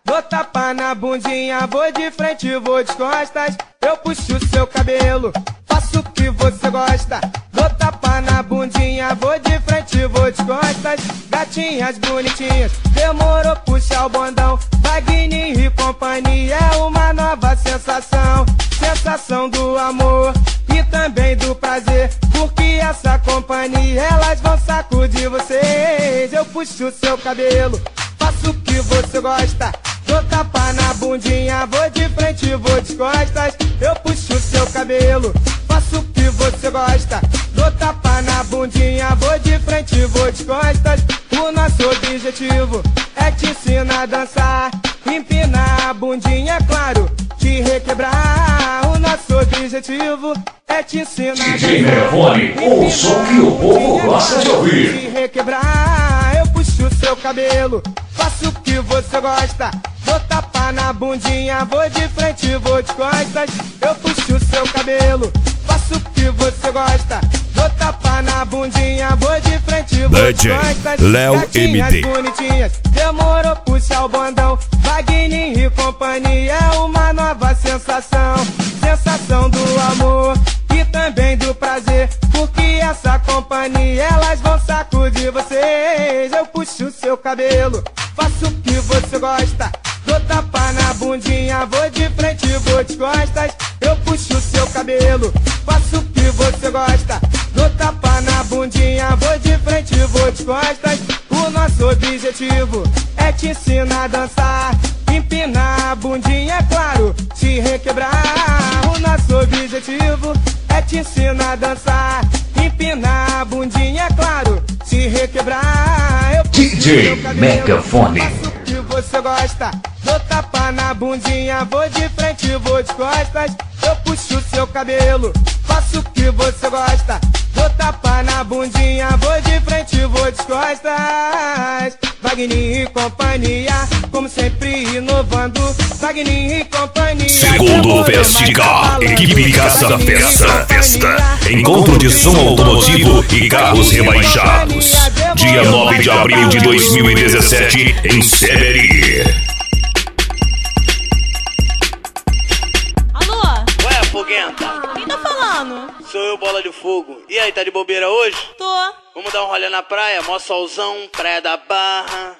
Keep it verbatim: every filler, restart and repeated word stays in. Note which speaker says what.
Speaker 1: dou tapa na bundinha, vou de frente, vou de costas. Eu puxo seu cabelo, faço o que você gosta. Dou tapa na bundinha, vou de frente, vou de costas. Gatinhas bonitinhas, demorou, puxa o bondão. Wagner e companhia é uma nova sensação. Sensação do amor e também do prazer, porque essa companhia elas vão sacudir vocês. Eu puxo seu cabelo, faço o que você gosta. Dou tapa na bundinha, vou de frente, vou de costas. Eu puxo seu cabelo, faço o que você gosta. Dou tapa na bundinha, vou de frente, vou de costas. O nosso objetivo é te ensinar a dançar, empinar a bundinha, é claro, te requebrar. O nosso objetivo é te ensinar a dançar,
Speaker 2: D J Megafone, o som que o povo gosta de ouvir.
Speaker 1: Te requebrar. Eu puxo seu cabelo, faço o que você gosta. Vou tapar na bundinha, vou de frente, vou de costas. Eu puxo seu cabelo, faço o que você gosta. Vou tapar na bundinha, vou de frente, vou de costas.
Speaker 3: Léo M D.
Speaker 1: Bonitinhas, demorou, puxa o bondão. Wagner e companhia é uma nova sensação. Sensação do amor e também do prazer, porque essa companhia elas vão sacudir vocês. Eu puxo seu cabelo, faço o que você gosta. Dou tapa na bundinha, vou de frente, vou de costas. Eu puxo seu cabelo, faço o que você gosta. Dou tapa na bundinha, vou de frente, vou de costas. O nosso objetivo é te ensinar a dançar, empinar a bundinha, é claro, te requebrar. O nosso objetivo é te ensinar a dançar, empinar a bundinha, é claro, te requebrar. Eu
Speaker 2: D J Megafone,
Speaker 1: faço o que você gosta. Dou tapa na bundinha, vou de frente, vou de costas. Eu puxo seu cabelo, faço o que você gosta. Dou tapa na bundinha, vou de frente, vou de costas. Wagner e companhia, como sempre inovando. Wagner e companhia.
Speaker 3: Segundo Festicar, equipe Casa Festa, Festa. Encontro de som automotivo e carros rebaixados. Dia nove de abril de dois mil e dezessete, em Seberi.
Speaker 4: Alô?
Speaker 5: Ué, foguenta?
Speaker 4: Quem tá falando?
Speaker 5: Sou eu, Bola de Fogo. E aí, tá de bobeira hoje?
Speaker 4: Tô.
Speaker 5: Vamos dar um rolê na praia, mó solzão, praia da Barra.